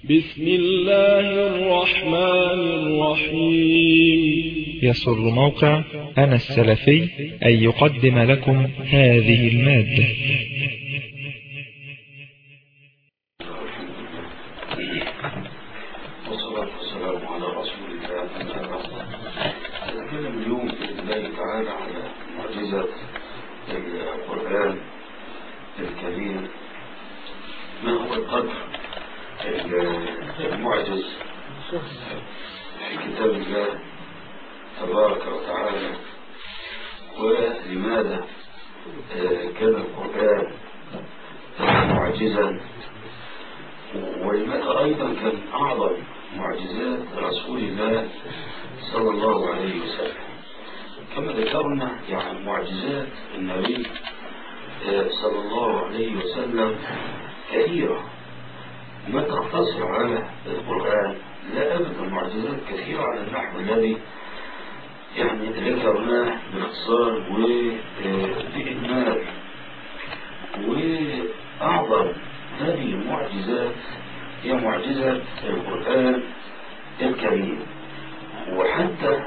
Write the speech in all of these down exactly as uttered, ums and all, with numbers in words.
بسم الله الرحمن الرحيم. يسر موقع أنا السلفي أن يقدم لكم هذه المادة. والصلاة والسلام على رسول الله. نتكلم اليوم بإذن الله تعالى على معجزة القرآن الكريم. ما هو القدر المعجز في كتاب الله تبارك وتعالى، ولماذا كان القرآن معجزا، ولماذا أيضا كان أعظم معجزات رسول الله صلى الله عليه وسلم. كما ذكرنا يعني معجزات النبي صلى الله عليه وسلم كثيرة ما تقتصر على القرآن، لا أبدا، معجزات كثيرة على النحو الذي يعني ذكرناه باختصار وبإجمال. وأعظم هذه المعجزات هي معجزة القرآن الكريم، وحتى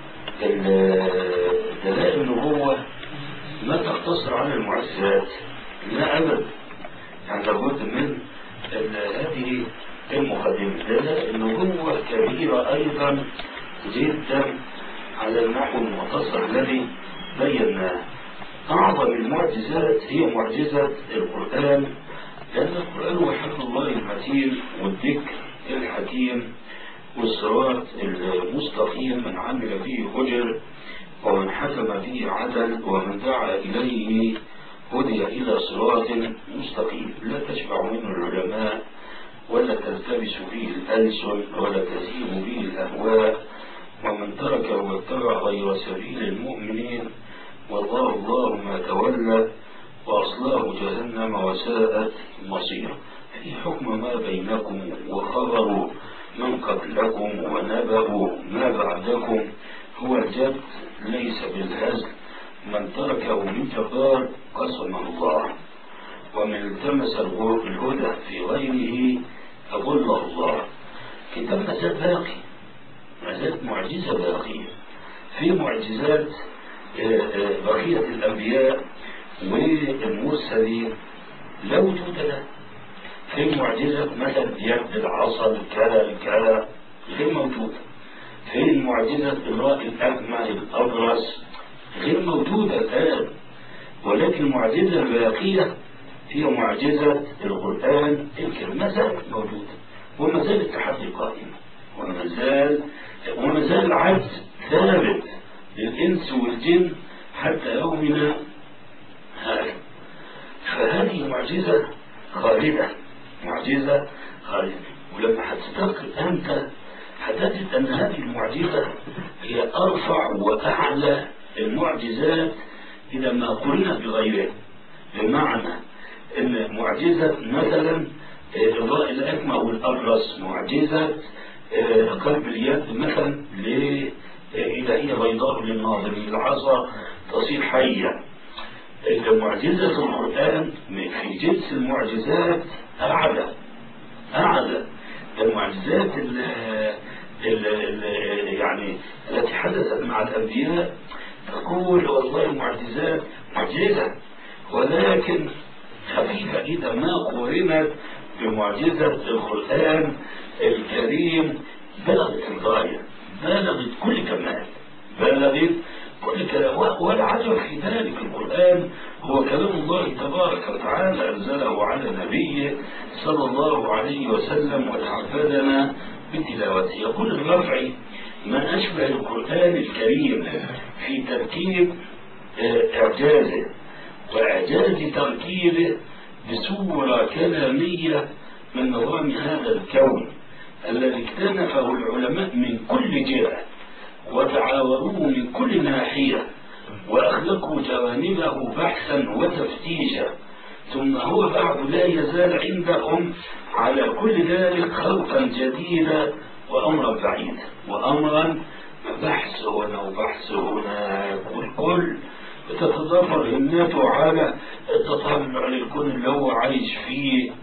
دلائل النبوة ما تقتصر على المعجزات، لا أبدا، يعني لابد من هذه المقدمة. دلائل النبوة كبيرة أيضا جدا على النحو المختصر الذي بيناه. أعظم المعجزات هي معجزة القرآن، لأن القرآن هو حبل الله المتين والذكر الحكيم والصراط المستقيم، من عمل فيه أجر ومن حكم فيه عدل ومن دعا إليه هدي إلى صراط مستقيم، لا تشبع منه العلماء ولا تلتبس فيه الألسن ولا تزيغ فيه الأهواء، ومن تركه واتبع غير سبيل المؤمنين والله الله ما تولى وأصلاه جهنم وساءت مصيرا. في حكم ما بينكم وخبروا من قبلكم ونبأوا ما بعدكم هو الجد ليس بالهزل، من تركه من جبار قسمه الله، ومن التمس الهدى في غيره أضله الله. كتاب ما زال باقي، ما زالت معجزة باقية. في معجزات بقية الأنبياء والمرسلين لا وجود له. في معجزة مثلا يد العصا الكلى الكلى غير موجودة. في معجزة إمراء الأكمى الأبرص غير موجودة الآن، ولكن المعجزة الباقية هي معجزة القرآن الكريم، ما زالت موجودة وما زال التحدي قائم، وما زال وما زال العجز ثابت للإنس والجن حتى يومنا هذا. فهذه معجزة خالدة، معجزة خالدة. ولما هتتذكر أنت هتجد أن هذه المعجزة هي أرفع وأعلى المعجزات إذا ما قرنت بغيرها. بمعنى أن معجزة مثلا إرضاء الأكمى والأبرص، معجزة قلب اليد مثلا إذا هي بيضاء للناظرين، العصا تصير حية. معجزة القرآن في جنس المعجزات أعلى أعلى المعجزات ال ال ال يعني التي حدثت مع الأنبياء. تقول والله معجزات معجزة، ولكن خفيفة إذا ما قرنت بمعجزة القرآن الكريم. بلغت الغاية، بلغت كل كمال، بلغت كل كلام. والعجب في ذلك القرآن هو كلام الله تبارك وتعالى أنزله على نبيه صلى الله عليه وسلم وتعبدنا بتلاوته. يقول الرفعي: ما أشبه القرآن الكريم في تركيب إعجازه وإعجاز تركيبه بصورة كلامية من نظام هذا الكون الذي اكتنفه العلماء من كل جهة وتعاوروه من كل ناحية وأخلقوا جوانبه بحثا وتفتيشا، ثم هو بعد لا يزال عندهم على كل ذلك خلقا جديدا وأمرا بعيدا وأمرا بحث هنا وبحث هناك، والكل بتتضافر همته على التطلع للكون اللي هو عايش فيه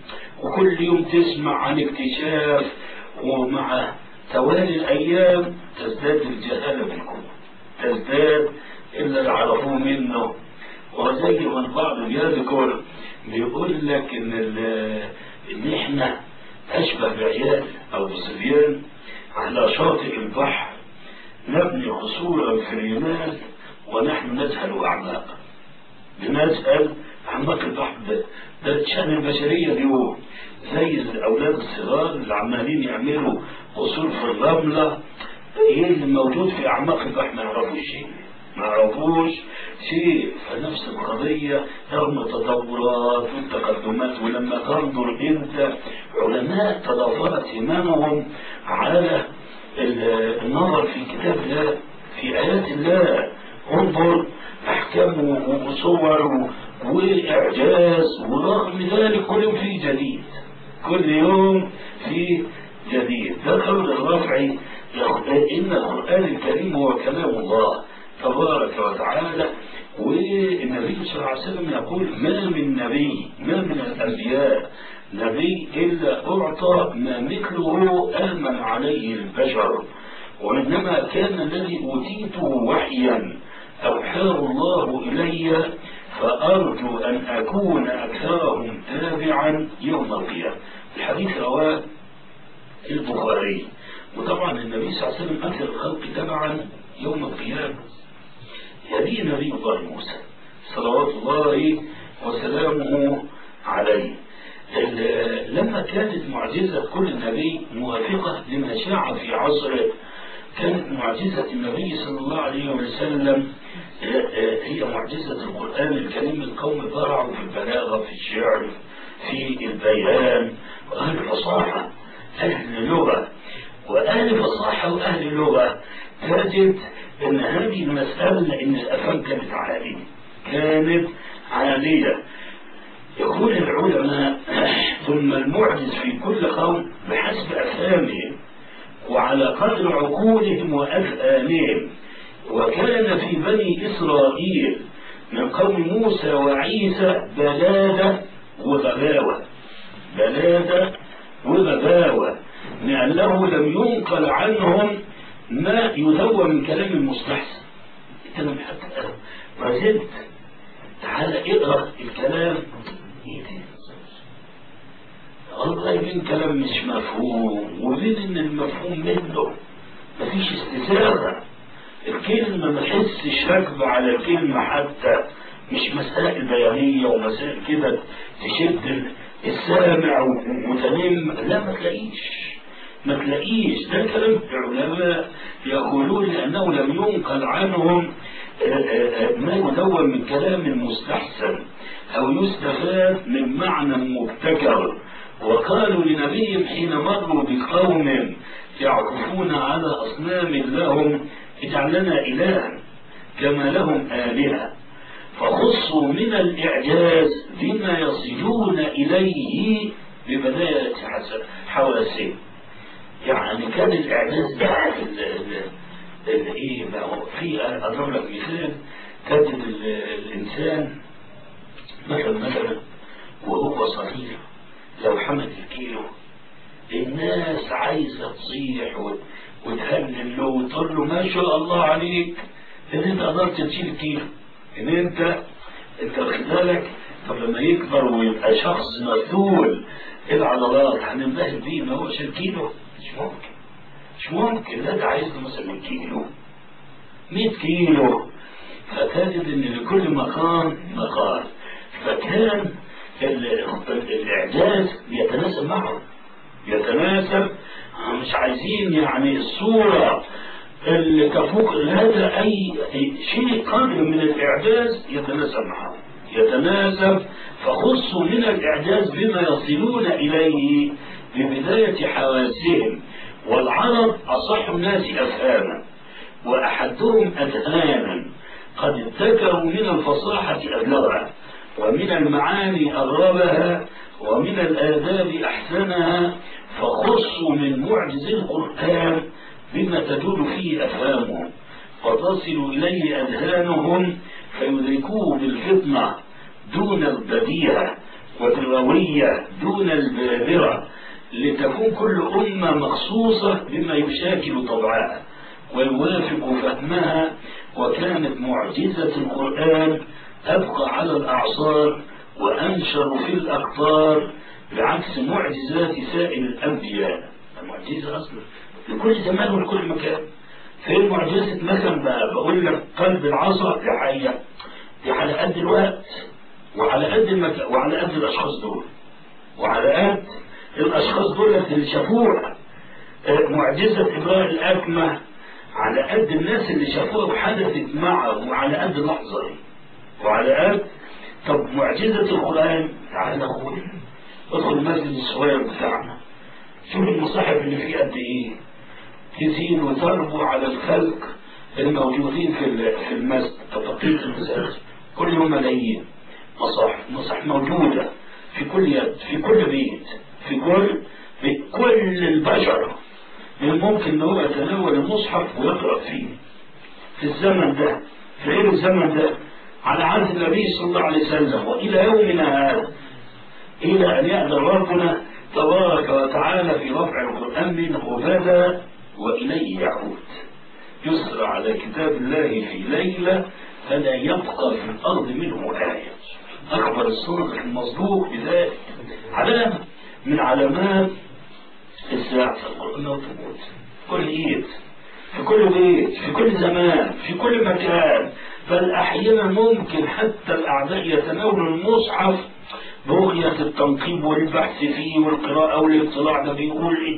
وكل يوم تسمع عن اكتشاف، ومع توالي الأيام تزداد الجهالة بالكون، تزداد إلا اللي عرفوه منه. وزي ما البعض بيذكر بيقول لك إن إن إحنا أشبه بعيال أو بصبيان على شاطئ البحر نبني قصورا في الرمال ونحن نجهل أعماقا. بنسأل أعماق البحر ده, ده شأن البشرية اليوم، زي الأولاد الصغار اللي عمالين يعملوا قصور في الرملة. إيه اللي موجود في أعماق البحر؟ ما يعرفوش شيء، ما يعرفوش شيء. فنفس القضية رغم التطورات والتقدمات، ولما تنظر أنت علماء تضافرت هممهم على النظر في كتاب الله، في آيات الله، انظر أحكام وصور وإعجاز، ورغم ذلك كل يوم في جديد، كل يوم في جديد. ذكر الرافعي إن القرآن الكريم هو كلام الله تبارك وتعالى، والنبي صلى الله عليه وسلم يقول ما من نبي، ما من الأنبياء نبي إلا أعطى ما مثله آمن عليه البشر، وإنما كان الذي أوتيته وحيا أوحاه الله إلي، فأرجو أن أكون أكثرهم تابعا يوم القيامة. الحديث رواه البخاري. وطبعا النبي صلى الله عليه وسلم أكثر الخلق تبعا يوم القيامة يلي نبي الله موسى صلوات الله وسلامه عليه. لما كانت معجزة كل نبي موافقة لما شاع في عصره، كانت معجزة النبي صلى الله عليه وسلم هي معجزة القرآن الكريم. القوم برعوا في البلاغة، في الشعر، في البيان، وأهل الفصاحة، أهل لغة، وأهل فصاحة وأهل لغة تجد أن هذه المسألة لأن الأفهام كانت عالية، كانت عالية. يقول العلماء ثم المعجز في كل قوم بحسب أفهامهم وعلى قدر عقولهم وأذهانهم. وكان في بني إسرائيل من قوم موسى وعيسى بلادة وغباوة، بلادة وغباوة، لأنه لم ينقل عنهم ما يذوى من كلام المستحسن. انت لم حتى ما زلت تعال اقرأ الكلام، والله بين كلام مش مفهوم وبين ان المفهوم منه مفيش استزادة. الكلمة ما تحسش راكبة على الكلمة، حتى مش مسائل بيانية ومسائل كده تشد السامع وتنم، لا ما تلاقيش ما تلاقيش. ده كلام العلماء يقولون لأنه لم ينقل عنهم ما يدون من كلام مستحسن أو يستفاد من معنى مبتكر. وقالوا لنبيهم حين مروا بقوم يعكفون على أصنام لهم اجعل لنا إلها كما لهم آلهة، فخصوا من الإعجاز بما يصلون إليه ببداية حواسهم. يعني كان الإعجاز ده ايه في أضرب لك مثال، تجد الإنسان مثلا مثلا وهو صغير لو حمل الكيلو الناس عايزة تصيح وتهلل له وتقول له ما شاء الله عليك ان انت قدرت تشيل كيلو، ان انت انت واخد بالك. طب لما يكبر ويبقى شخص مثول العضلات هننبهر بيه ما هو شيل كيلو؟ مش ممكن مش ممكن. لا ده عايز له مثلا كيلو مية كيلو. فتجد ان لكل مقام مقال. فكان الاعجاز يتناسب معه، يتناسب. مش عايزين يعني الصورة اللي تفوق هذا أي شيء قادر من الإعجاز يتناسب معه، يتناسب. فخصوا من الإعجاز بما يصلون إليه ببداية حواسهم. والعرب أصح الناس أفهاما وأحدهم أذهانا، قد ابتكروا من الفصاحة أبلغها، ومن المعاني أغربها، ومن الآداب أحسنها. فخصوا من معجز القرآن بما تدور فيه أفهامهم فتصل إليه أذهانهم فيدركوه بالفطنة دون البديهة، ودروية دون البادرة، لتكون كل أمة مخصوصة بما يشاكل طبعها ويوافق فهمها. وكانت معجزة القرآن أبقى على الأعصار وأنشر في الأقطار بعكس معجزات سائر الأنبياء. المعجزة أصلا لكل زمان ولكل مكان. فين معجزة مثلا بقى بقول لك قلب العصا دي حقيقة، دي على قد الوقت وعلى قد المكان وعلى قد الأشخاص دول وعلى قد الأشخاص دول اللي شافوها. معجزة إبراء الأكمة على قد الناس اللي شافوها وحدثت معهم وعلى قد اللحظة دي وعلى قد. طب معجزة القرآن، تعالى أقول ادخل المسجد الصغير بتاعنا، شوف المصاحف اللي فيه قد إيه، تزين وتربو على الخلق الموجودين في في المسجد. تفقيد المساجد كل يوم ملايين مصاحف مصاحف موجودة في كل يد في كل بيت في كل في كل البشر من ممكن ان هو يتناول المصحف ويقرأ فيه في الزمن ده في غير الزمن ده على عهد النبي صلى الله عليه وسلم والى يومنا هذا، الى ان يأذن ربنا تبارك وتعالى في رفع القرآن منه بدا واليه يعود. يسرى على كتاب الله في ليلة فلا يبقى في الارض منه آية. اخبر الصادق المصدوق بذلك علامة من علامات الساعة القرآن والثبوت. كل ايد في كل بيت في كل زمان في كل مكان. بل احيانا ممكن حتى الاعداء يتناولوا المصحف بغية التنقيب والبحث فيه والقراءة والاطلاع. ده بيقول ايه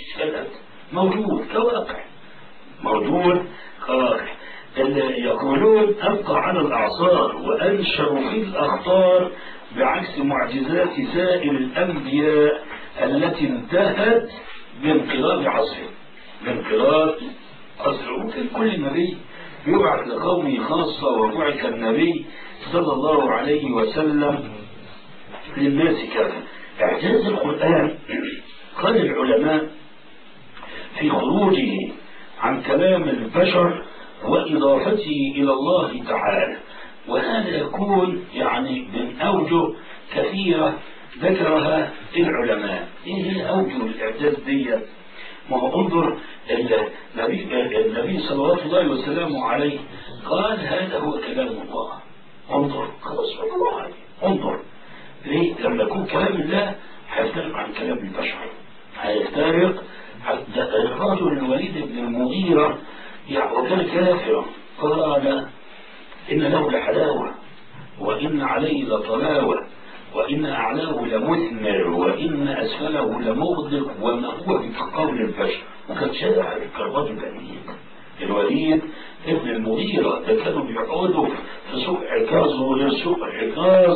موجود كواقع موجود كواقع. يقولون أبقى على الأعصار وأنشر في الأخطار بعكس معجزات سائر الأنبياء التي انتهت بانقلاب عصره بانقلاب عصره. ممكن كل نبي يبعث لقومه خاصة، وبعث النبي صلى الله عليه وسلم للناس كافة. إعجاز القرآن قال العلماء في خروجه عن كلام البشر وإضافته إلى الله تعالى، وهذا يكون يعني من أوجه كثيرة ذكرها العلماء. إيه هي أوجه الإعجاز دي؟ ما هو انظر النبي النبي صلى الله عليه وسلم عليه قال هذا هو كلام الله. انظر خلاص الله عليه. انظر ليه؟ لما يكون كلام الله هيفترق عن كلام البشر، هيفترق. الرجل الوليد بن المغيرة وكان كافرا قال إن له لحلاوة وإن عليه لطلاوة وإن أعلاه لمثمر وإن أسفله لمغدق وما هو بقول البشر. وكان شارع الكرباج البنين الوليد ابن المغيرة ده كانوا بيقعدوا في سوق عكاظ وغير سوق عكاظ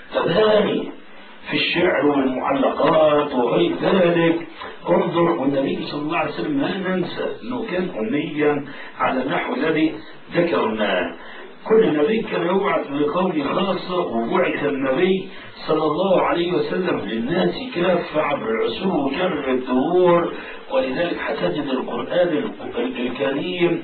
تباني في الشعر والمعلقات وغير ذلك. انظر والنبي صلى الله عليه وسلم ما ننسى انه كان امنيا على النحو الذي ذكرناه. كل نبي كان يبعث لقوم خاصة، وبعث النبي صلى الله عليه وسلم للناس كافة عبر العصور وجر الدهور. ولذلك حتجد القرآن الكريم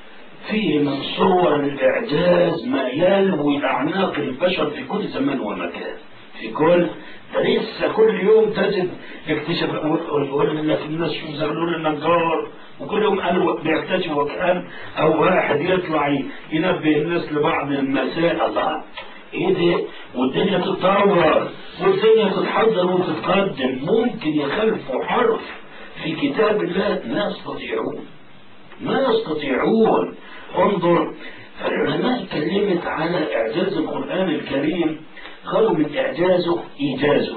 فيه من صور الإعجاز ما يلوي أعناق البشر في كل زمان ومكان. في كل لسه كل يوم تجد اكتشف يقول لك الناس شو زغلول النجار، وكل يوم قالوا بيكتشفوا وكان او واحد يطلع ينبه الناس لبعض المسائل. الله ايه ده؟ والدنيا تتطور والدنيا تتحضر وتتقدم. ممكن يخالفوا حرف في كتاب الله ما يستطيعون ما يستطيعون. انظر فالعلماء اتكلمت على اعجاز القرآن الكريم، قالوا من إعجازه إيجازه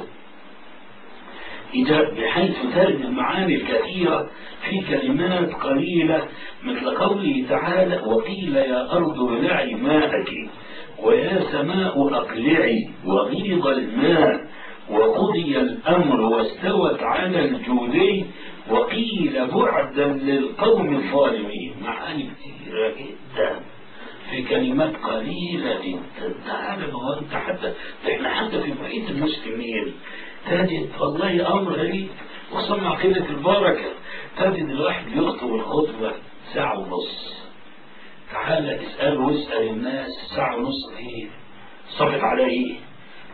بحيث ترد المعاني الكثيرة في كلمات قليلة، مثل قوله تعالى وقيل يا أرض ابلعي ماءك ويا سماء أقلعي وغيض الماء وقضي الأمر واستوت على الجودي وقيل بعدا للقوم الظالمين. معاني كثيرة جدا في كلمات قليلة جدا. تعالى هو انت حتى احنا حتى في بقية المسلمين تجد والله امر غريب وصلنا عقيدة البركة. تجد الواحد يخطب الخطبة ساعة ونص. تعالى اسأل واسأل الناس ساعة ونص ايه؟ صفت على ايه؟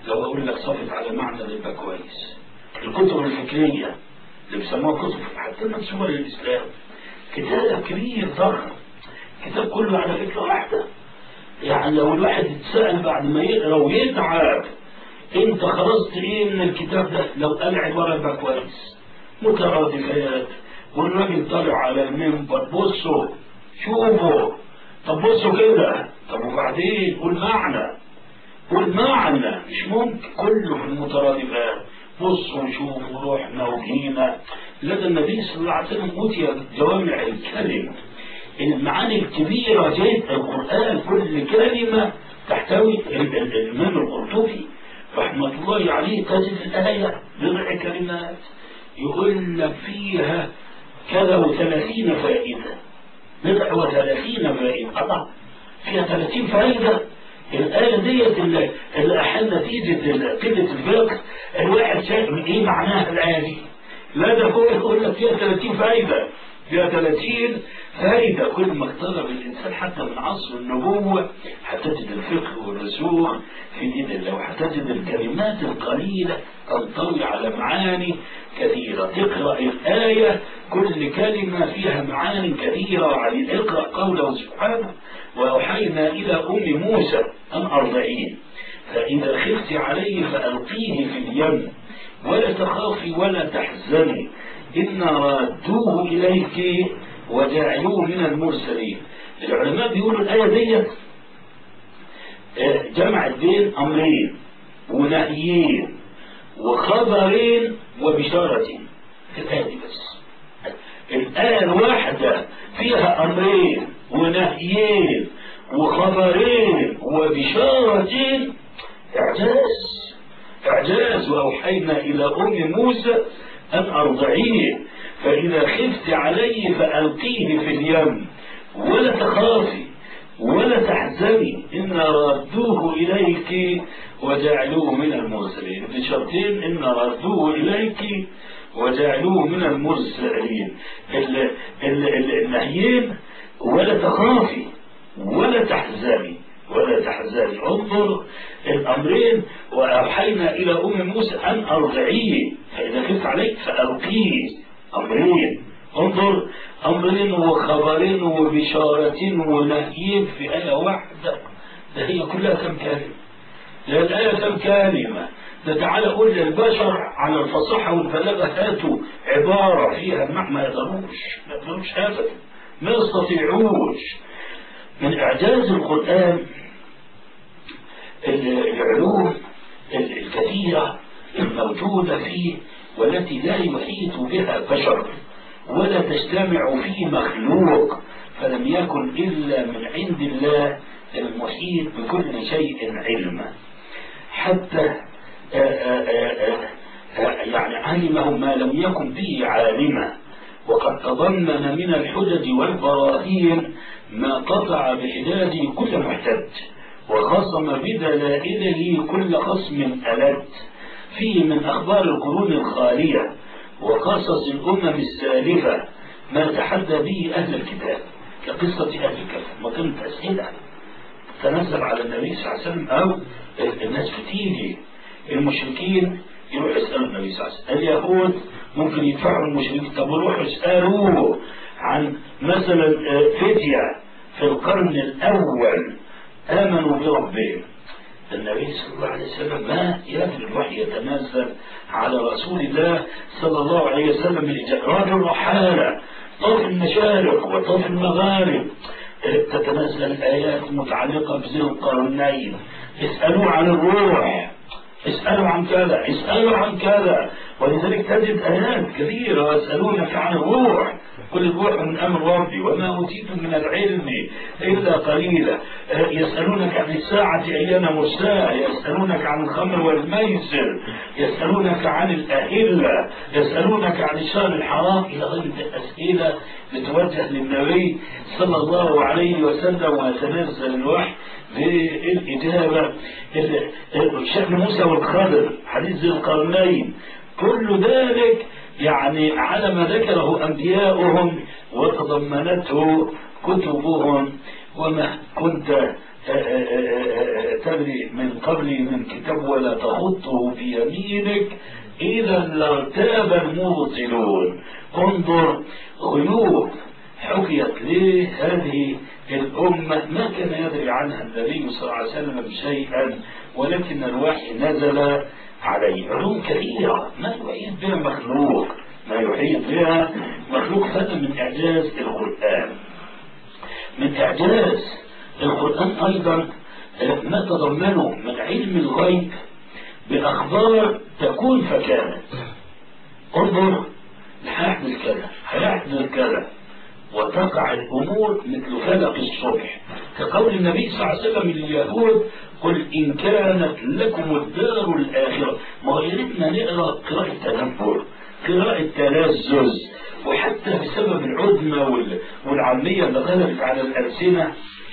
لو أقول لك صفت على معنى يبقى كويس. الكتب الفكرية اللي بيسموها كتب حتى منسوبة للإسلام، كتاب كبير ضخم، كتاب كله على فكرة واحدة. يعني لو الواحد يتسأل بعد ما يقرأ ويتعب انت خلصت ايه من الكتاب ده، لو قال عبارة يبقى كويس، مترادفات، والراجل طالع على المنبر بصوا شوفوا، طب بصوا كده، طب وبعدين قول معنى، قول معنى، مش ممكن كله في المترادفات، بصوا وشوفوا رحنا وجينا. لدى النبي صلى الله عليه وسلم أوتي جوامع الكلم، المعاني الكبيرة جدا. القرآن كل كلمة تحتوي. الإمام القرطبي رحمة الله عليه تجد الآية بضع كلمات يقول لك فيها كذا وثلاثين فائدة، بضع وثلاثين فائدة، طبعا فيها ثلاثين فائدة. الآية ديت اللي, اللي أحل نتيجة قلة الفقه، الواحد شايف إيه معناها الآية دي؟ لا ده هو يقول لك فيها ثلاثين فائدة، فيها ثلاثين فائدة. كل ما اقترب الإنسان حتى من عصر النبوة هتجد الفقه والرسوخ في دين الله، وهتجد الكلمات القليلة تنطوي على معاني كثيرة. تقرأ الآية كل كلمة فيها معاني كثيرة. وعلي اقرأ قوله سبحانه وأوحينا إلى أم موسى أن أرضعيه فإذا خفت عليه فألقيه في اليم ولا تخافي ولا تحزني إنا رادوه إليك وجعلوه من المرسلين. العلماء بيقولوا الآية ديت جمعت بين أمرين ونهيين وخبرين وبشارتين في الآية دي بس. الآية الواحدة فيها أمرين ونهيين وخبرين وبشارتين. إعجاز إعجاز. وأوحينا إلى أم موسى أن أرضعيه فإذا خفت عليه فألقيه في اليم ولا تخافي ولا تحزني إنا ردوه إليك وجعلوه من المرسلين. بشرطين إنا ردوه إليك وجعلوه من المرسلين. النهيين ولا تخافي ولا تحزني ولا تحزني. انظر الأمرين. وأوحينا إلى أم موسى أن أرضعيه فإذا خفت عليك فألقيه. أمرين. انظر أمرين وخبرين وبشارتين ونهيين في آية واحدة. ده هي كلها كم كلمة؟ ده الآية كم كلمة؟ ده تعالى قول للبشر على الفصاحة والبلاغة هاتوا عبارة فيها المعنى، ما يقدروش ما يقدروش أبدا، ما يستطيعوش. من إعجاز القرآن العلوم الكثيرة الموجودة فيه والتي لا يحيط بها بشر ولا تجتمع فيه مخلوق، فلم يكن إلا من عند الله المحيط بكل شيء علما. حتى آآ آآ آآ يعني علمه ما لم يكن به عالما، وقد تضمن من الحجج والبراهين ما قطع بحجاجه كل محتج وخصم بدلائله كل خصم ألد، فيه من أخبار القرون الخالية وقصص الأمم السالفة ما تحدى به أهل الكتاب كقصة أهل الكتاب. ما كانت أسئلة تنزل على النبي صلى الله عليه وسلم، أو الناس بتيجي المشركين يروح يسألوا النبي صلى الله عليه وسلم. اليهود ممكن يدفعوا المشركين، طب يروحوا يسألوه عن مثلا فتية في القرن الأول آمنوا بربهم. النبي صلى الله عليه وسلم ما يدري الوحي يتنزل على رسول الله صلى الله عليه وسلم من رجل رحالة طاف المشارق وطاف المغارب، تتنزل آيات متعلقة بذي القرنين. اسألوا عن الروح، اسألوا عن كذا، اسألوا عن كذا. ولذلك تجد آيات كثيرة يسألونك عن الروح، كل الروح من أمر ربي وما أوتيتم من العلم إلا قليلا. يسألونك عن الساعة أيان مرساها، يسألونك عن الخمر والميسر، يسألونك عن الأهلة، يسألونك عن الشهر الحرام، إلى غير الأسئلة لتوجه للنبي صلى الله عليه وسلم ويتنزل الوحي بالإجابة. شأن موسى والخضر، حديث ذي القرنين، كل ذلك يعني على ما ذكره أنبياؤهم وتضمنته كتبهم. وما كنت تدري من قبلي من كتاب ولا تخطه بيمينك إذا لارتاب المبطلون. انظر غيوب حكيت ليه هذه الأمة ما كان يدري عنها النبي صلى الله عليه وسلم شيئا، ولكن الوحي نزل عليه. علوم كثيرة ما يحيط بها مخلوق، ما يحيط بها مخلوق. هذا من إعجاز القرآن. من إعجاز القرآن أيضا ما تضمنه من علم الغيب بأخبار تكون فكانت. انظر هيحدث كذا هيحدث كذا وتقع الأمور مثل فلق الصبح، كقول النبي صلى الله عليه وسلم لليهود قل إن كانت لكم الدار الآخرة. ما غيرتنا نقرأ قراءة تدبر، قراءة تلذذ، وحتى بسبب العدمة والعامية اللي غلبت على الألسنة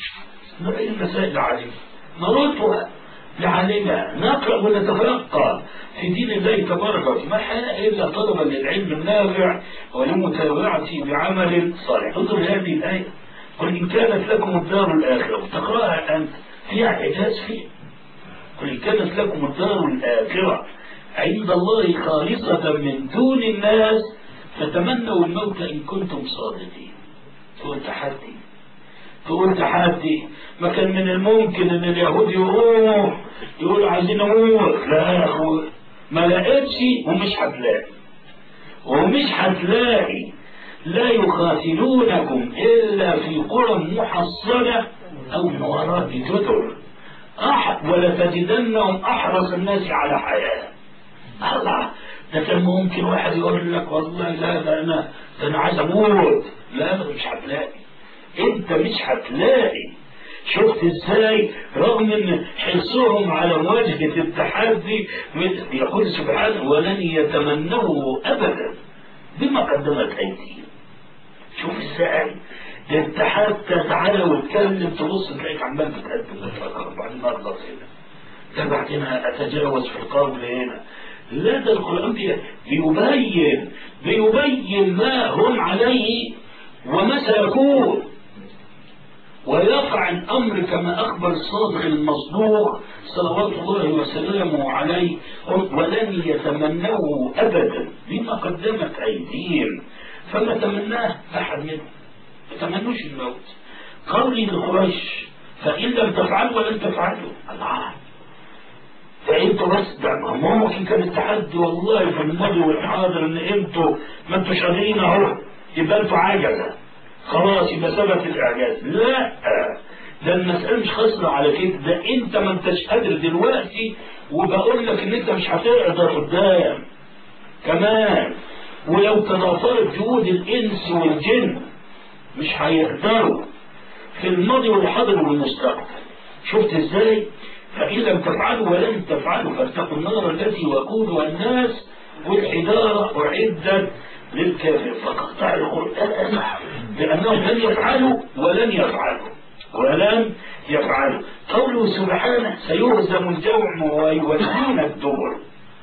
نرى المسائل عليه نردها لعلمها، نقرأ ونتفقه في دين الله تبارك وتعالى. ما حال إلا طلبا للعلم النافع ولمتابعته بعمل صالح. انظر هذه الآية قل إن كانت لكم الدار الآخرة، تقرأها أنت فيها إعجاز فيه. قل إن كانت لكم الدار الآخرة عند الله خالصة من دون الناس فتمنوا الموت إن كنتم صادقين. تقول تحدي تقول تحدي ما كان من الممكن ان اليهود يقولوا يقولوا عايزين نموت. لا يا اخوي ما لقيتش ومش هتلاقي ومش هتلاقي. لا يقاتلونكم الا في قرى محصنه او من وراء جدر ولا تجدنهم احرص الناس على حياه. الله ده كان ممكن واحد يقول لك والله لا ده انا ده انا عايز اموت. لا مش هتلاقي، انت مش هتلاقي. شفت ازاي رغم ان حرصهم على مواجهة التحدي يقول سبحانه ولن يتمنوه ابدا بما قدمت ايديهم. شوف ازاي انت حتى تعالى واتكلم تبص تلاقيك عمال بتقدم وتفكر بعدين اخلص هنا ده بعدين اتجاوز في القول هنا. لا ده القرآن بيبين بيبين ما هم عليه وما سيكون ويقع الأمر كما أخبر الصادق المصدوق صلوات الله وسلامه عليه ولن يتمنوه أبدا بما قدمت أيديهم. فما تمناه أحد منهم ما تمنوش الموت. قولي لقريش فإن لم تفعلوا ولن تفعلوا. الله فانتوا بس ده ممكن كان التحدي والله في الماضي والحاضر ان انتوا ما انتوش قادرين اهو يبقى انتوا عجزه خلاص يبقى ثبت الاعجاز. لا ده المساله مش خاصه على كده، ده انت ما انتش قادر دلوقتي وبقول لك ان انت مش هتقدر قدام كمان. ولو تضافرت جهود الانس والجن مش هيقدروا في الماضي والحاضر والمستقبل. شفت ازاي؟ فإن لم تفعلوا ولن تفعلوا فاتقوا النار التي وقودها الناس والحجارة أعدت للكافر. فقطع القرآن لأنهم لن يفعلوا ولن يفعلوا ولن يفعلوا. قوله سبحانه سيهزم الجمع ويولون الدبر.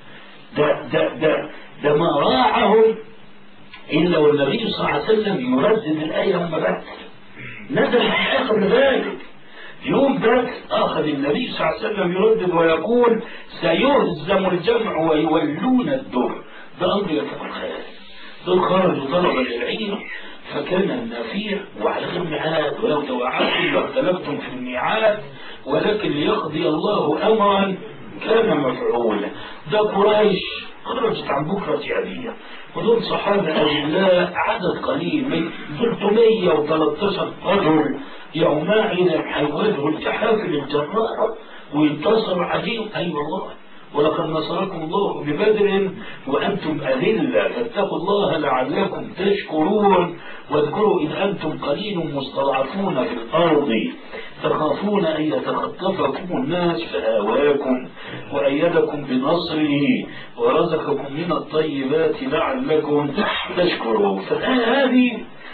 ده ده ده ده ما راعهم إلا والنبي صلى الله عليه وسلم يردد الآية هم بس نزل آخر ذلك يوم بدر أخذ النبي صلى الله عليه وسلم يردد ويقول سيهزم الجمع ويولون الدبر. ده أمر يتبع الخيال. دول خرجوا طلبا للعلم فكان النفير وعلى غير ميعاد ولو توعدتم لاختلفتم في الميعاد ولكن ليقضي الله أمرا كان مفعولا. ده قريش خرجت عن بكرة أبيها ودول صحابة الله عدد قليل من ثلاثمائة وثلاثة عشر رجل يومئذ حيواجهوا الجحافل الجراء وينتصروا عليهم. أي أيوة والله ولقد نصركم الله ببدر وأنتم أذلة فاتقوا الله لعلكم تشكرون واذكروا إذ أنتم قليل مستضعفون في الأرض تخافون أن يتخطفكم الناس فآواكم وأيدكم بنصره ورزقكم من الطيبات لعلكم تشكرون. فالآية هذه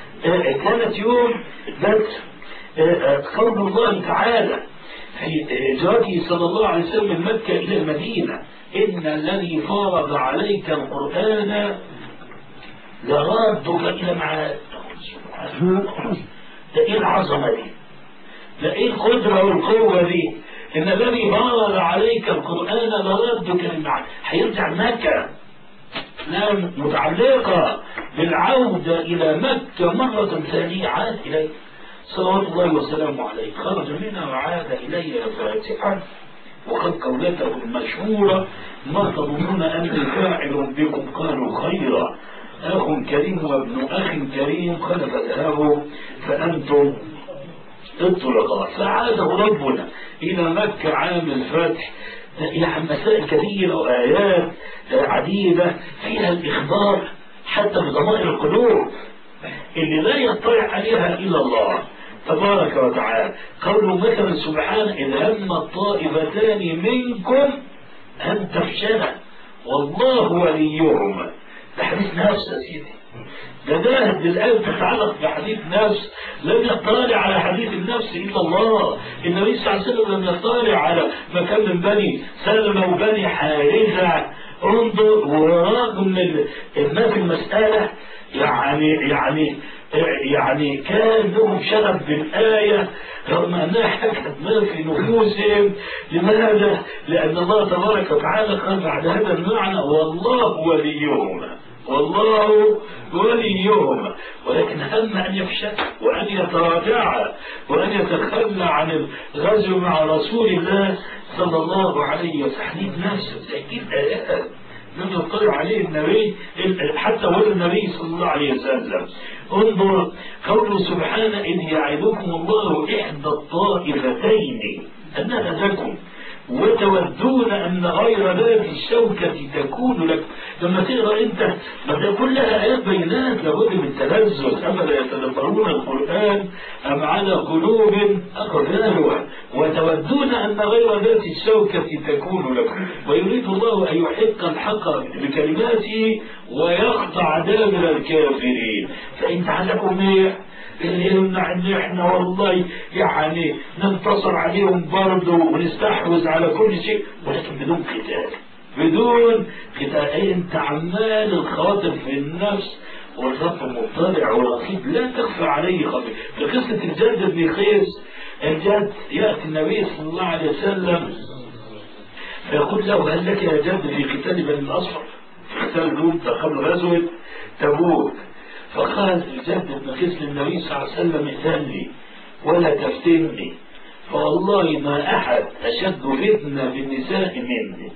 كانت يوم بدر قول الله تعالى في هجرته صلى الله عليه وسلم من مكة إلى المدينة إن الذي فرض عليك القرآن لرادك إلى معاد. ده إيه العظمة دي؟ ده إيه القدرة والقوة دي؟ إن الذي فرض عليك القرآن لردك هيرجع مكة، نعم متعلقة بالعودة إلى مكة مرة ثانية. عاد إليه صلوات الله وسلامه عليه، خرج منها وعاد إلي فاتحا وقد قولته المشهورة: ما تظنون أني فاعل بكم؟ قالوا خيرا، أخ كريم وابن أخ كريم، قال فاذهبوا فأنتم الطلقاء. فعاده ربنا إلى مكة عام الفتح. يعني مسائل كثيرة وآيات عديدة فيها الإخبار حتى بضمائر القلوب اللي لا يطلع عليها إلا الله تبارك وتعالى. قوله مثلا سبحانه: إذ هم الطائفتان منكم أن تفشلا والله وليهما. ده حديث نفس يا سيدي، ده ده الآية تتعلق بحديث نفس، لم يطلع على حديث النفس إلا الله. النبي صلى الله عليه وسلم لم يطلع على مكان من بني سلمة وبني حارثة. انظر ورغم ما في المسألة يعني يعني يعني كان لهم شغف بالآية رغم أنها حكت ما في نفوسهم. لماذا؟ لأن الله تبارك وتعالى قال بعد هذا المعنى: والله وليهما، والله وليهما. ولكن هم أن يفشل وأن يتراجع وأن يتخلى عن الغزو مع رسول الله صلى الله عليه وسلم. تحديد نفسه تأكيد آيات لم يطلع عليه النبي حتى ولا النبي صلى الله عليه وسلم. انظر قوله سبحانه: إذ يعدكم الله إحدى الطائفتين أنها لكم وتودون أن غير ذات الشوكة تكون لك. لما تقرأ أنت بدأ كلها آيات بينات لابد من تلذذ. أفلا يتدبرون القرآن أم على قلوب أقفالها؟ وتودون أن غير ذات الشوكة تكون لكم ويريد الله أن يحق الحق بكلماته ويقطع دابر الكافرين. فإن تعلموا ايه اللي يمنع ان احنا والله يعني ننتصر عليهم برضه ونستحوذ على كل شيء، ولكن بدون قتال، بدون قتال. انت عمال الخاطر في النفس والرب مطلع ورقيب لا تخفى عليه خفيف. في قصة الجد بن قيس، الجد يأتي النبي صلى الله عليه وسلم فيقول له: هل لك يا جد في قتال بني الأصفر، في قتال الروم قبل غزوة تبوك؟ فقال الجد بن قيس للنبي صلى الله عليه وسلم: ائذن لي ولا تفتني، فوالله ما أحد أشد فتنة بالنساء مني.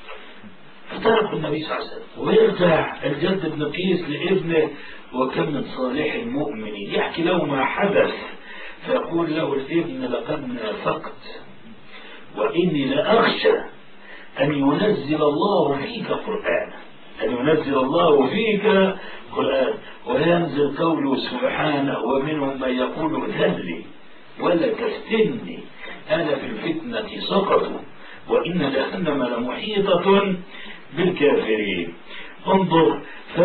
فترك النبي صلى الله عليه وسلم ويرجع الجد بن قيس لابنه: وكم من صالح المؤمن يحكي له ما حدث، فيقول له الابن: لقد نافقت وإني لأخشى أن ينزل الله فيك قرآن، أن ينزل الله فيك قرآن. وينزل قوله سبحانه: ومنهم من يقول ائذن لي ولا تفتني أنا في الفتنة سقطوا وإن جهنم لمحيطة بالكافرين. انظر،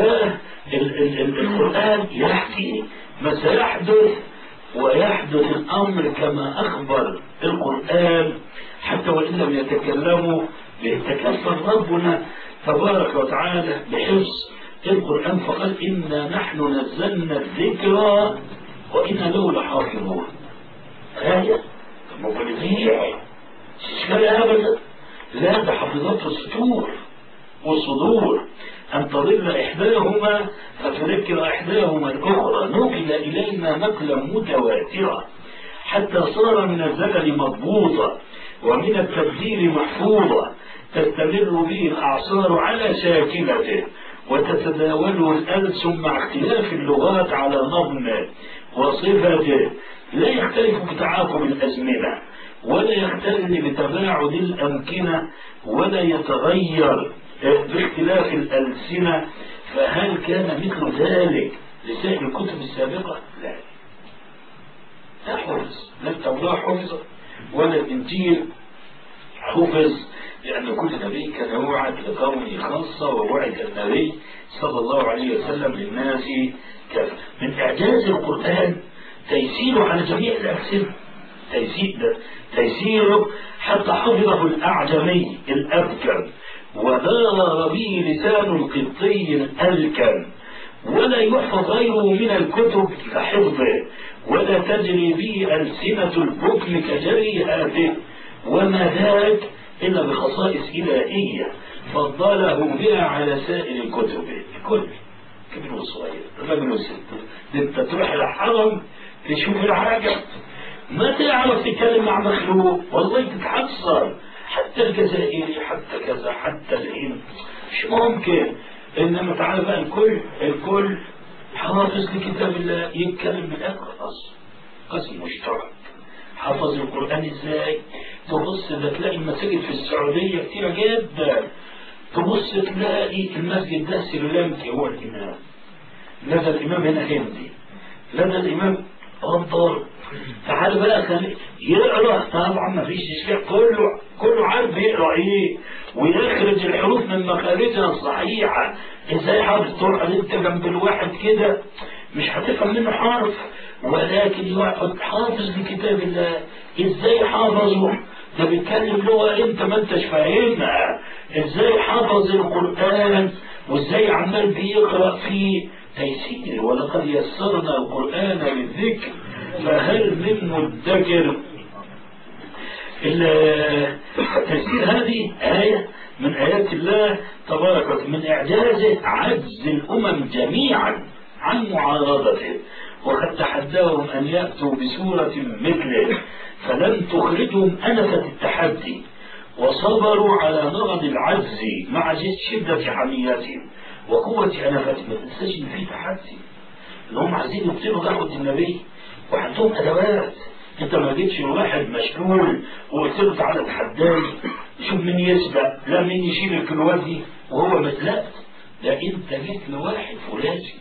فالقرآن يحكي ما سيحدث ويحدث الأمر كما أخبر القرآن، حتى وإن لم يتكلموا ليتكفل ربنا تبارك وتعالى بحفظ القرآن، فقال: إنا نحن نزلنا الذكر وإنا له لحافظون. آية مبلغية إشكال أبدا، لا ده حفظته السطور والصدور أن تضل إحداهما فتذكر إحداهما الأخرى. نقل إلينا نقلا متواترا حتى صار من الزلل مضبوطا ومن التبديل محفوظا، تستمر به الأعصار على شاكلته وتتداوله الألسن مع اختلاف اللغات على نظمه وصفته، لا يختلف بتعاقب الأزمنة ولا يختلف بتباعد الأمكنة ولا يتغير باختلاف الألسنة. فهل كان مثل ذلك لسائر الكتب السابقة؟ لا، لا حفظ، لا التوراة حفظ ولا الإنجيل حفظ، لأن كل نبي كان يوعد لقومه خاصة ووعد النبي صلى الله عليه وسلم للناس كافة. من إعجاز القرآن تيسيره على جميع الألسنة، تيسير تيسيره حتى حفظه الأعجمي الأبكر ودار به لسان القبطي الألكن، ولا يحفظ غيره من الكتب كحفظه، ولا تجري به ألسنة البكم كجريهاته، وما ذاك إلا بخصائص إلهية فضله بها على سائر الكتب. الكل كبير وصغير رجل وست، انت تروح الحرم تشوف العجب، ما تعرف تتكلم مع مخلوق والله تتحصر، حتى الجزائري حتى كذا حتى الهند مش ممكن. انما تعالى بقى الكل الكل حافظ لكتاب الله، يتكلم من الاخر قسم مشترك. حافظ القرآن ازاي؟ تبص ده تلاقي المساجد في السعودية كتيرة جدا، تبص تلاقي المسجد ده سريلانكي هو الإمام، لدى الإمام هنا هندي، لدى الإمام أنطر. تعال بقى خلي يقرأ، طبعا ما فيش إشكال، كله كله عارف يقرأ إيه ويخرج الحروف من مخارجها الصحيحة. إزاي حافظ تروح أنت جنب الواحد كده مش هتفهم منه حرف، ولكن يقعد حافظ لكتاب الله. إزاي حافظه؟ ده بيتكلم لغة أنت ما أنتش فاهمها. إزاي حافظ القرآن وإزاي عمال بيقرأ فيه تيسير، ولقد يسرنا القرآن للذكر فهل من مدكر. التيسير هذه آية من آيات الله تبارك وتعالى، من إعجازه عجز الأمم جميعا عن معارضته، وقد تحداهم أن يأتوا بسورة مثله فلم تخرجهم أنفة التحدي، وصبروا على نغض العجز مع شدة حميتهم وقوة أنفتهم. ما تنساش إن في تحدي، إن هم عايزين يقتلوا دعوة النبي وعندهم أدوات. أنت ما جيتش لواحد مشلول وقلت له تعالى تحداني شوف مين يسبق، لا مين يشيل الكيلوات دي وهو متلقت، لا أنت جيت لواحد فولاذي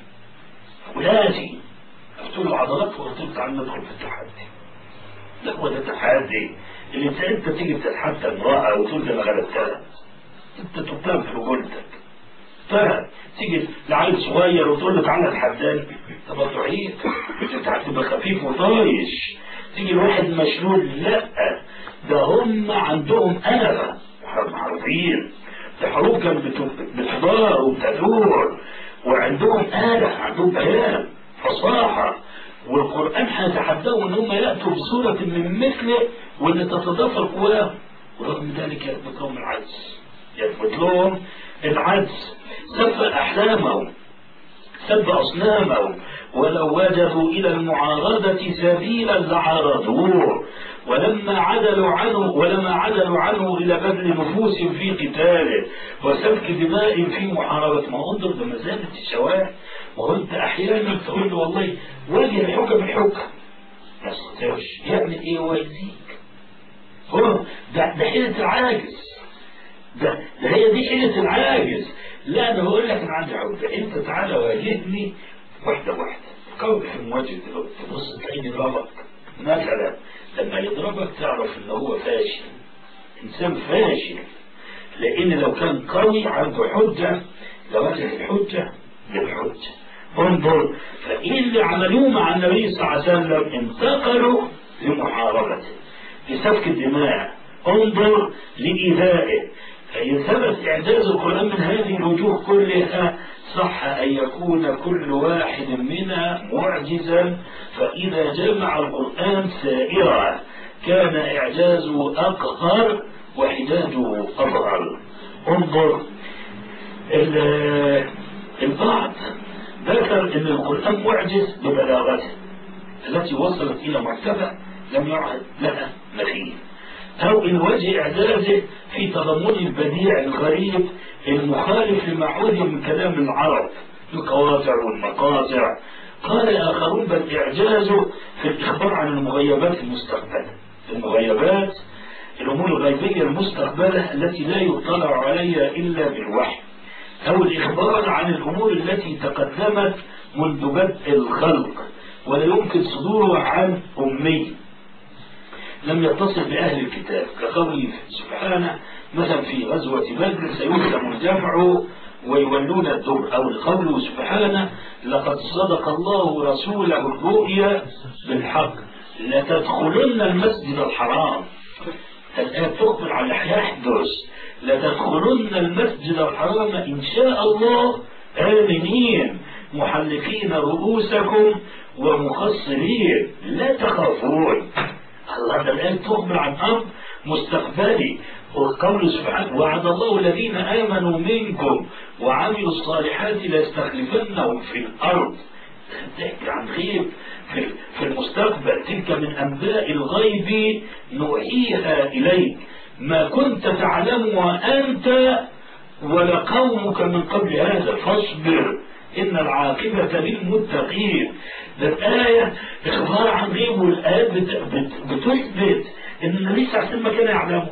فولاذي قلت له عضلات وقلت له تعالى ندخل في التحدي. لا هو ده تحدي اللي انت انت تيجي تتحدى امرأة وتقول ده انا غلبتها، انت تتهم في رجولتك. طيب تيجي لعيل صغير وتقول له تعالى اتحداني، طب تعيد انت هتبقى خفيف وطايش. تيجي لواحد مشلول، لا ده هم عندهم أنفة معروفين، ده حروب كانت بتحضر وبتدور وعندهم آلة، عندهم بيان فصاحة، والقرآن هيتحداهم ان هم يأتوا بسورة من مثله وان تتضافر قواهم، ورغم ذلك يثبت لهم العجز، يثبت لهم العجز. سب أحلامهم، سب أصنامهم، ولو وجدوا إلى المعارضة سبيلا لعارضوه، ولما عدلوا عنه ولما عدلوا عنه إلى بذل نفوس في قتاله وسفك دماء في محاربة. ما انظر بمزالة الشوارع، وانت أحيانا تقول له والله واجه الحكم الحكم ما يستطيعش يعمل إيه ويزيك. هو ده ده حيلة العاجز، ده ده هي دي حيلة العاجز. لا أنا بقول لك أنا عندي عودة، أنت تعالى واجهني واحدة واحدة. قول في مواجهة دلوقتي تبص تلاقيني يضربك مثلا، لما يضربك تعرف إن هو فاشل، إنسان فاشل، لأن لو كان قوي عنده حجة لواجه الحجة بالحجة. انظر فإيه اللي عملوه مع النبي صلى الله عليه وسلم، انتقلوا لمحاربته لسفك الدماء، انظر لإيذائه. فإن ثبت إعجاز القرآن من هذه الوجوه كلها صح أن يكون كل واحد منها معجزا، فإذا جمع القرآن سائرا كان إعجازه أقهر وحجاجه أظهر. انظر البعض ذكر أن القرآن معجز ببلاغته التي وصلت إلى مرتبة لم يعد لها مثيل، أو إن وجه إعجازه في تضمن البديع الغريب المخالف لما عود من كلام العرب القواطع والمقاطع. قال آخرون بل إعجازه في الإخبار عن المغيبات المستقبلة، المغيبات الأمور الغيبية المستقبلة التي لا يطلع عليها إلا بالوحي، أو الإخبار عن الأمور التي تقدمت منذ بدء الخلق ولا يمكن صدوره عن أمي لم يتصل بأهل الكتاب، كقوله سبحانه مثلا في غزوة بدر سيهزم الجمع ويولون الدبر، أو قوله سبحانه لقد صدق الله رسوله الرؤيا بالحق لتدخلن المسجد الحرام. الآن تخبر على يحدث لتدخلن المسجد الحرام إن شاء الله آمنين محلقين رؤوسكم ومقصرين لا تخافون. الله ده الآن تخبر عن أمر مستقبلي. وقول سبحانه وعد الله الذين آمنوا منكم وعملوا الصالحات ليستخلفنهم في الأرض. تحكي عن غيب في المستقبل. تلك من أنباء الغيب نوحيها إليك ما كنت تعلمها أنت ولا قومك من قبل هذا فاصبر إن العاقبة للمتقين. ده الآية إخبار عن غيب، والآيات بتثبت إن النبي صلى الله عليه وسلم كان يعلمه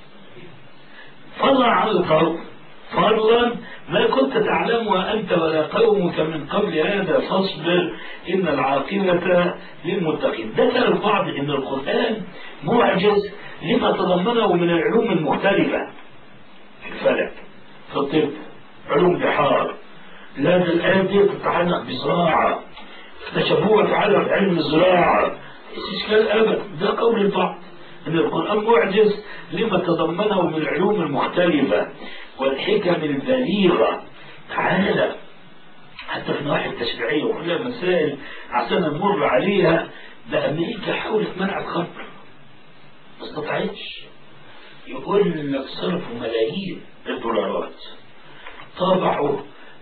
فضلا عن القوم، فضلا ما كنت تعلمها أنت ولا قومك من قبل هذا فاصبر إن العاقبة للمتقين. ذكر البعض إن القرآن معجز لما تضمنه من العلوم المختلفة في الفلك، في الطب، علوم بحار. لا ده الآية دي تتعلق بزراعة، اكتشفوها تعالى في علم الزراعة، استشكال أبدا. ده قول البعض إن القرآن معجز لما تضمنه من العلوم المختلفة والحكم البليغة. تعالى حتى في النواحي التشريعية وكلها مسائل عشان نمر عليها. ده أمريكا حاولت منع الخمر ما استطاعتش. يقول لك صرفوا ملايين الدولارات، طبعوا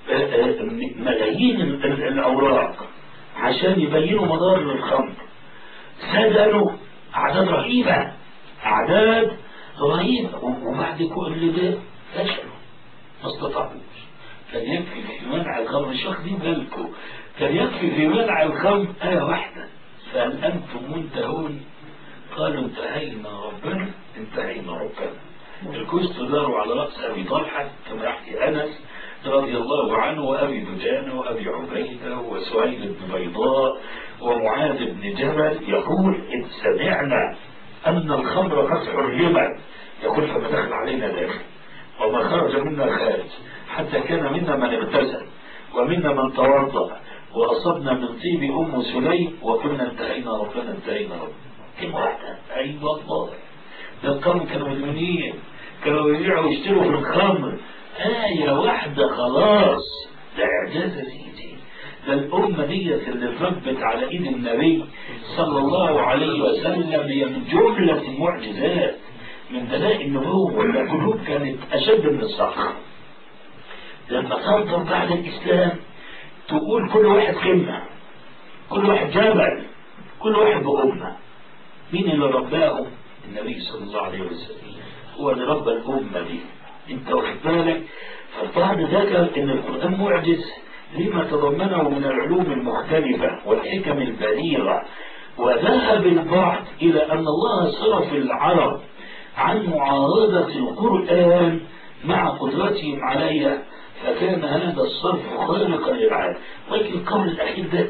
ملايين الأوراق عشان يبينوا مضار الخمر، سجنوا أعداد رهيبة، أعداد رهيبة، وبعد كل ده فشلوا ما استطاعوش. كان يكفي في منع الخمر، مش واخدين بالكم، كان يكفي في منع الخمر آية واحدة فهل أنتم منتهون؟ قالوا انتهينا ربنا انتهينا ربنا. الكوز تداروا على رأس أبي طلحة كما يحكي أنس رضي الله عنه وأبي دجانة وأبي عبيدة وسهيل بن بيضاء ومعاذ بن جبل. يقول إن سمعنا أن الخمر قد حرمت، يقول فما دخل علينا داخل وما خرج منا خارج، حتى كان منا من اغتسل ومنا من توضأ وأصبنا من طيب أم سليم وكنا انتهينا ربنا انتهينا ربنا. كلمة واحدة. أي والله ده القوم كانوا مدمنين، كانوا يبيعوا ويشتروا في الخمر. آية واحدة خلاص. ده إعجاز سيدي. ده الأمة ديت اللي ربت على إيد النبي صلى الله عليه وسلم هي من جملة المعجزات، من دلائل النبوة. والقلوب كانت أشد من الصخر. لما تنظر بعد الإسلام تقول كل واحد قمة، كل واحد جبل، كل واحد بأمة. مين اللي رباهم؟ النبي صلى الله عليه وسلم هو اللي ربى الأمة دي. انت واخد بالك؟ فالبعض ذكر ان القرآن معجز لما تضمنه من العلوم المختلفة والحكم البليغة. وذهب البعض إلى أن الله صرف العرب عن معارضة القرآن مع قدرتهم عليها، فكان هذا الصرف خارقا للعادة. ولكن القول الأخير ده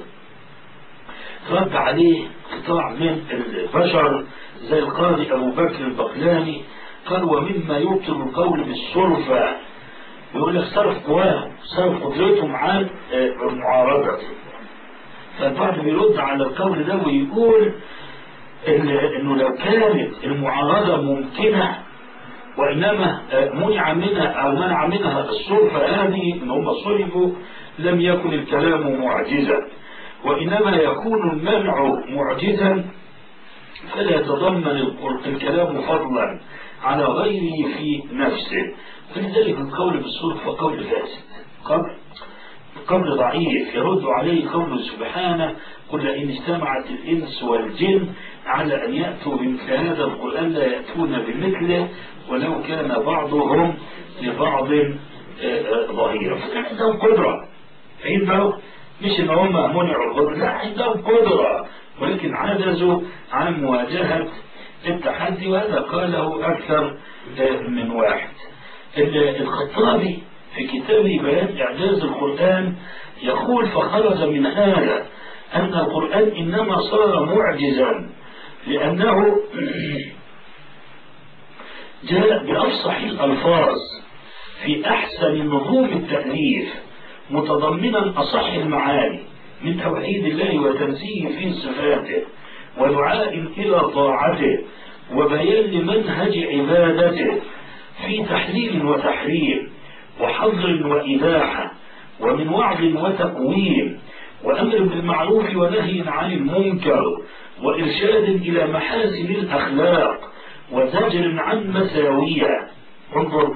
رد عليه قطاع من البشر زي القاضي أبو بكر البقلاني، قال ومما يبطل القول بالصرفة، يقول لك صرف قواهم، صرف قدرتهم عن المعارضة. فالبعض بيرد على القول ده ويقول إنه لو كانت المعارضة ممكنة وإنما منع منها أو منع منها الصرفة هذه إن هم صرفوا لم يكن الكلام معجزا، وإنما يكون المنع معجزا فلا يتضمن الكلام فضلا على غيره في نفسه. فلذلك القول بالصرفة قول فاسد، قول قول ضعيف. يرد عليه قوله سبحانه قل إن اجتمعت الإنس والجن على أن يأتوا بمثل هذا القرآن لا يأتون بمثله ولو كان بعضهم لبعض ظهيرا. فكان عندهم قدرة، عندهم مش إن هم منعوا القدرة، لا عندهم قدرة، ولكن عجزوا عن مواجهة التحدي. وهذا قاله أكثر من واحد. الخطابي في كتابه بيان إعجاز القرآن يقول فخرج من هذا أن القرآن إنما صار معجزا لأنه جاء بأفصح الألفاظ في أحسن نظوم التأليف متضمنا أصح المعاني من توحيد الله وتنزيه في صفاته ودعاء إلى طاعته وبيان لمنهج عبادته في تحليل وتحريم وحظر وإباحة ومن وعظ وتقويم وأمر بالمعروف ونهي عن المنكر وإرشاد إلى محاسن الأخلاق وزجر عن مساويها. انظر،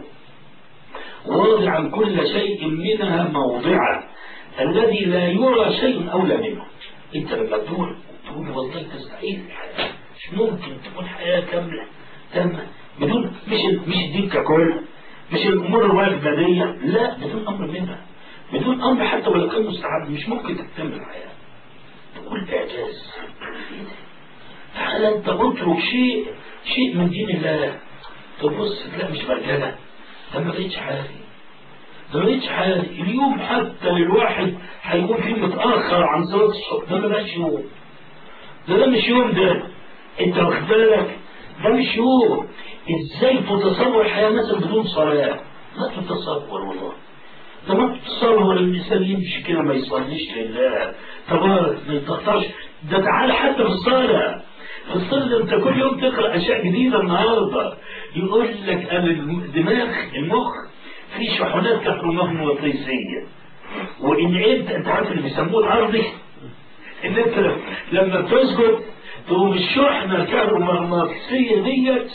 واضعا كل شيء منها موضعه الذي لا يرى شيء أولى منه. أنت لما تقول تقول والله تستحيل الحياة، مش ممكن تكون حياة كاملة تامة بدون مش مش الدين ككل، مش الأمور الواجبة دي، لا، بدون أمر منها، بدون أمر حتى ولو كان مستحب، مش ممكن تكتمل الحياة. تقول إعجاز. تعالى أنت اترك شيء شيء من دين الله، تبص تلاقي مش مرجلة، ده ما بقتش حالي، ده ما بقتش حالي. اليوم حتى للواحد هيكون فيه متأخر عن صلاة الصبح، ده ما بقاش يوم، ده ده مش يوم، ده أنت واخد بالك، ده مش يوم. إزاي تتصور الحياة مثلا بدون صلاة؟ ما تتصور والله، ده ما تتصور الإنسان يمشي كده ما يصليش لله تبارك، ما يتقطعش. ده تعالى حتى في الصلاة، في الصلاة أنت كل يوم تقرأ أشياء جديدة. النهاردة يقول لك أنا الدماغ المخ في شحنات كهرومغناطيسية، وإن أنت أنت عارف اللي بيسموه العرضي، إن أنت لما تسجد تقوم الشحنة الكهرومغناطيسية ديت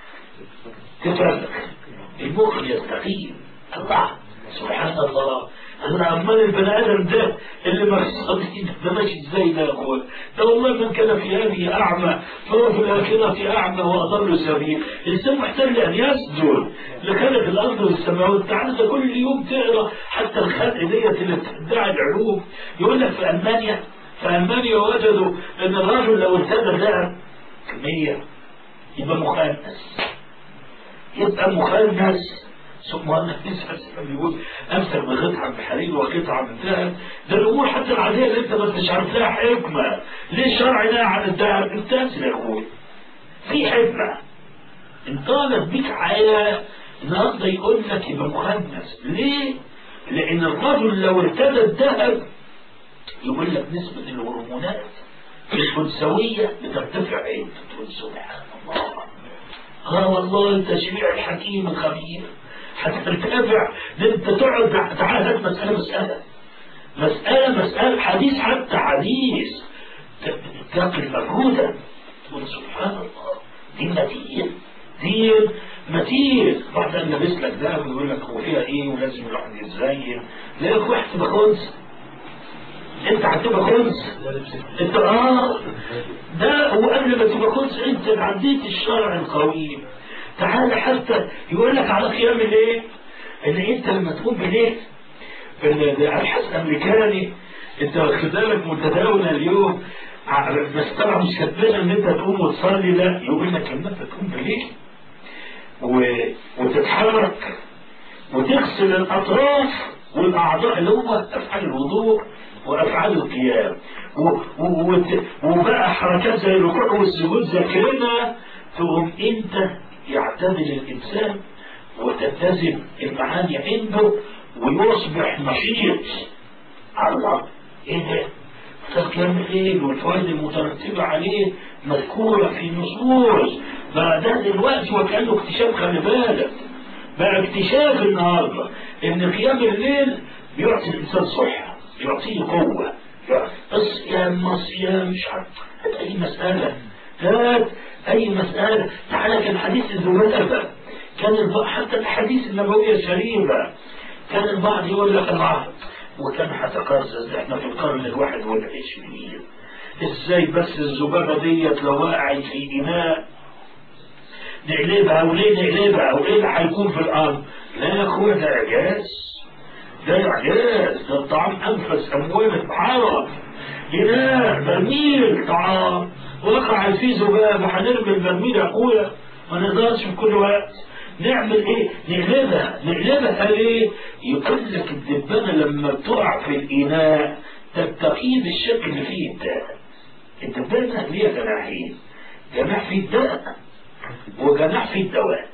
تفرق، المخ يستقيم. الله سبحان الله. أنا أمال البني آدم ده اللي ما يصلي ده ماشي إزاي ده يا أخوان؟ ده والله من كان في هذه أعمى فهو في الآخرة أعمى وأضل سبيل. الإنسان محتاج لأن يسجد لخلق الأرض والسماوات. تعالى ده كل يوم تقرأ حتى الخلق ديت اللي بتدعي العلوم. يقول لك في ألمانيا في ألمانيا وجدوا إن الرجل لو ارتدى ذهب كمية يبقى مخنث، يبقى مخنث. ثم أنا بيقول أمثل بقطعة بحرير وقطعة من ذهب. ده الأمور حتى العادية اللي أنت مش عارف لها حكمة. ليه الشرع نهى عن الذهب؟ امتثل يا أخوي، في حكمة. إن طالت بك حياة النهارده يقول لك يبقى مخنث. ليه؟ لأن الرجل لو ارتدى الذهب يقول لك نسبة الهرمونات الأنثوية بترتفع. إيه؟ تقول سبحان الله. آه والله تشريع الحكيم الخبير هترتفع. ده انت تقعد تعالى مسألة مسألة مسألة مسألة حديث حتى حديث تقل مجهودا. تقول سبحان الله، دي متين دين متين. بعد أن لبس لك ده ويقول لك هو فيها إيه ولازم الواحد يتزين. لا يا أخوي هتبقى خنثى، أنت هتبقى خنثى. أنت آه ده وقبل ما تبقى خنثى أنت عديت الشرع القويم. تعالى حتى يقول لك على قيام الليل، ان انت لما تقوم بليل الابحاث الامريكاني انت واخد بالك متداوله اليوم مسألة مش كاتبينها ان انت تقوم وتصلي. لا، يقول لك ان انت تقوم بليل وتتحرك وتغسل الاطراف والاعضاء اللي هو افعال الوضوء وافعال القيام، وبقى حركات زي الركوع والسجود ذاكرينها. تقوم انت يعتدل الإنسان وتلتزم المعاني عنده ويصبح نشيط. الله، إيه ده؟ فقيام الليل والفوائد المترتبة عليه مذكورة في نصوص. بقى ده دلوقتي وكأنه اكتشاف، خلي بالك بقى اكتشاف النهارده إن قيام الليل بيعطي الإنسان صحة، بيعطيه قوة. الصيام ما صيام مش عارف، أي مسألة هات أي مسألة. تعالى كان حديث الذبابة، كان البعض حتى الحديث النبوية الشريفة كان البعض يقول لك العهد وكان هتقرص. احنا في القرن الواحد والعشرين، ازاي بس الذبابة ديت لو وقعت في إناء نقلبها وليه نقلبها وايه اللي هيكون في الأرض؟ لا يا أخويا ده إعجاز، ده إعجاز. ده الطعام أنفس أموال العرب. إناء برميل طعام وقع فيه ذبابة، هنرمي البرميل يا أخويا؟ ما نقدرش في كل وقت. نعمل إيه؟ نقلبها. نقلبها ليه؟ يقول لك الدبانة لما بتقع في الإناء تستقيم الشكل اللي فيه الداء. الدبانة ليها جناحين، جناح فيه الداء وجناح فيه الدواء.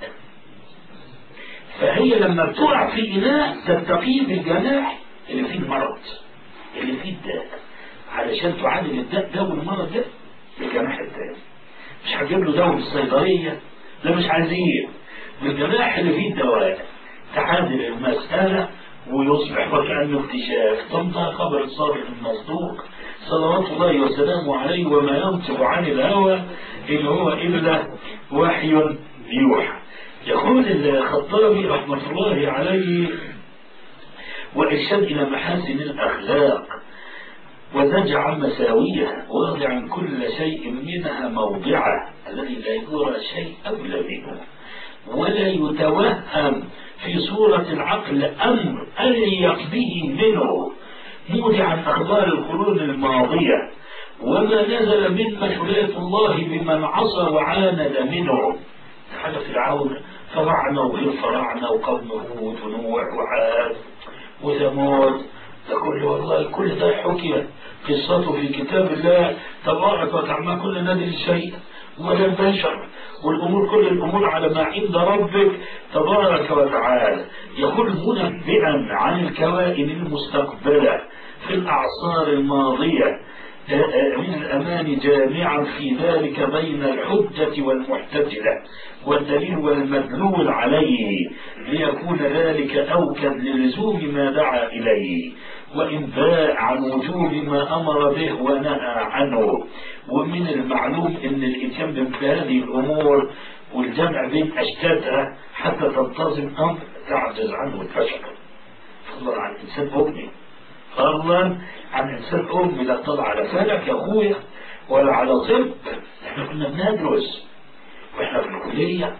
فهي لما بتقع في إناء تستقيم الجناح اللي فيه المرض اللي فيه الداء علشان تعالج الداء ده والمرض ده بالجناح الثاني. مش هجيب له دواء في الصيدلية، لا مش عايزين، بالجناح اللي فيه الدواء تعادل المسألة ويصبح وكأنه اكتشاف. طب ده خبر الصادق المصدوق صلوات الله وسلامه عليه وما ينطق عن الهوى إن هو إلا وحي يوحى. يقول الخطابي رحمة الله عليه: وإرشاد إلى محاسن الأخلاق وزج عن مساويها واضعا كل شيء منها موضعه الذي لا يرى شيء أولى منه ولا يتوهم في صورة العقل أمر أليق به منه، مودعا أخبار القرون الماضية وما نزل من مشورية الله بمن عصى وعاند منه. حاجة فرعون فرعنا وغير فرعنا وقوم هود ونوح وعاد وثمود، تقول والله كل ده حكي قصته في كتاب الله تبارك وتعالى، كل ندري شيء ولا البشر والأمور كل الأمور على ما عند ربك تبارك وتعالى. يقول منبئا عن الكوائن المستقبلة في الأعصار الماضية من الأمان جامعا في ذلك بين الحجة والمحتجة والدليل والمدلول عليه ليكون ذلك أوكد للزوم ما دعا إليه وإنباء عن وجوب ما أمر به ونهى عنه. ومن المعلوم أن الإتيان بمثل هذه الأمور والجمع بين أشتاتها حتى تنتظم أمر تعجز عنه البشر، فضلا عن إنسان أمي، فضلا عن إنسان أمي لا طلع على فلك يا أخويا ولا على طب. إحنا كنا بندرس وإحنا في الكلية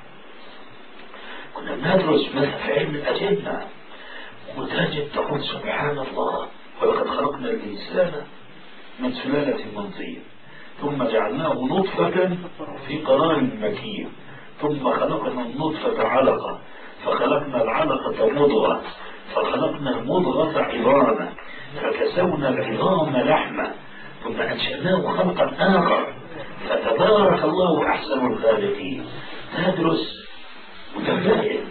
كنا بندرس مثلا في علم الأجنة وتجد تقول سبحان الله ولقد خلقنا الإنسان من سلالة من طين ثم جعلناه نطفة في قرار مكين ثم خلقنا النطفة علقة فخلقنا العلقة مضغة فخلقنا المضغة عظاما فكسونا العظام لحما ثم أنشأناه خلقا آخر فتبارك الله أحسن الخالقين. تدرس وتنبهر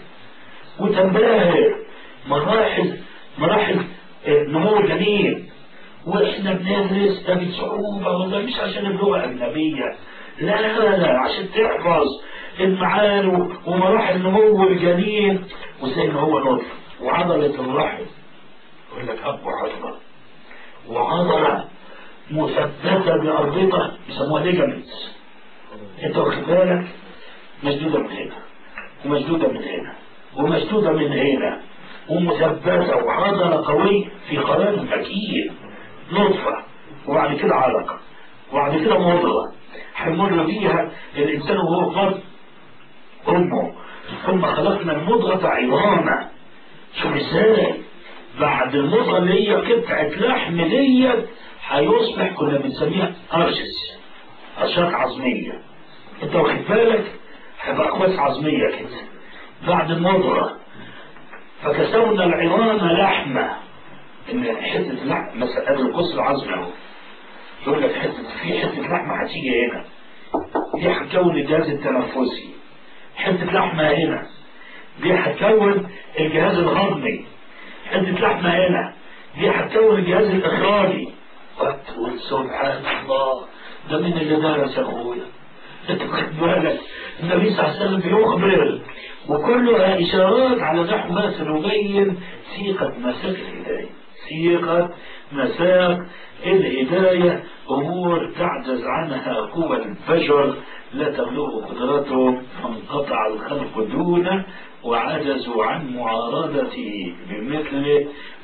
وتنبهر مراحل مراحل نمو الجنين واحنا بندرس ده بصعوبة والله مش عشان اللغة أجنبية، لا لا لا عشان تحفظ المعاني ومراحل نمو الجنين وزي ما هو نطف وعضلة الرحم يقول لك أب وعضلة وعضلة مثبتة بأربطة يسموها ليجامنتس، انت واخد بالك مشدودة من هنا ومشدودة من هنا ومشدودة من هنا ومثبتة وعضلة قوية في قرار مكين نطفة وبعد كده علقة وبعد كده مضغة هيمر بيها الإنسان وهو قرن أمه ثم خلقنا المضغة عظاما. شوف ازاي بعد المضغة اللي هي قطعة لحم ديت هيصبح كنا بنسميها أرجس أشراك عظمية، انت واخد بالك هيبقى أقواس عظمية كده بعد المضغة فكسونا العظام لحمة. ان حتة لحم مثلا قبل القص العظمي اهو يقول لك حتة في حتة لحمة هتيجي هنا دي هتكون الجهاز التنفسي، حتة لحمة هنا دي هتكون الجهاز الهضمي، حتة لحمة هنا دي هتكون الجهاز الإخراجي. وتقول سبحان الله ده من اللي درس أخويا انت واخد بالك النبي صلى الله عليه وسلم بيخبر وكلها إشارات على نحو ما سنبين سيقة مساق الهداية، سيقة مساق الهداية أمور تعجز عنها قوى البشر لا تبلغ قدرتهم فانقطع الخلق دونه وعجزوا عن معارضته بمثله.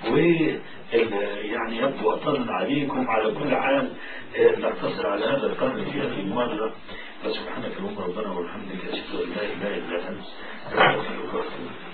ويعني يبدو أطلنا عليكم على كل حال نقتصر على هذا القرن في هذه المواجهة. فسبحانك اللهم ربنا والحمد لله أشهد أن لا إله إلا أنت أستغفرك وأتوب إليك.